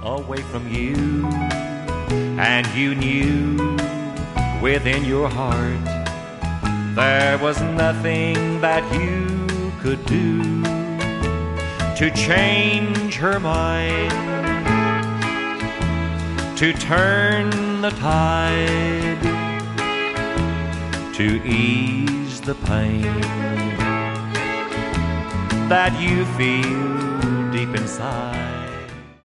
away from you, and you knew within your heart there was nothing that you could do to change her mind, to turn the tide, to ease the pain that you feel deep inside.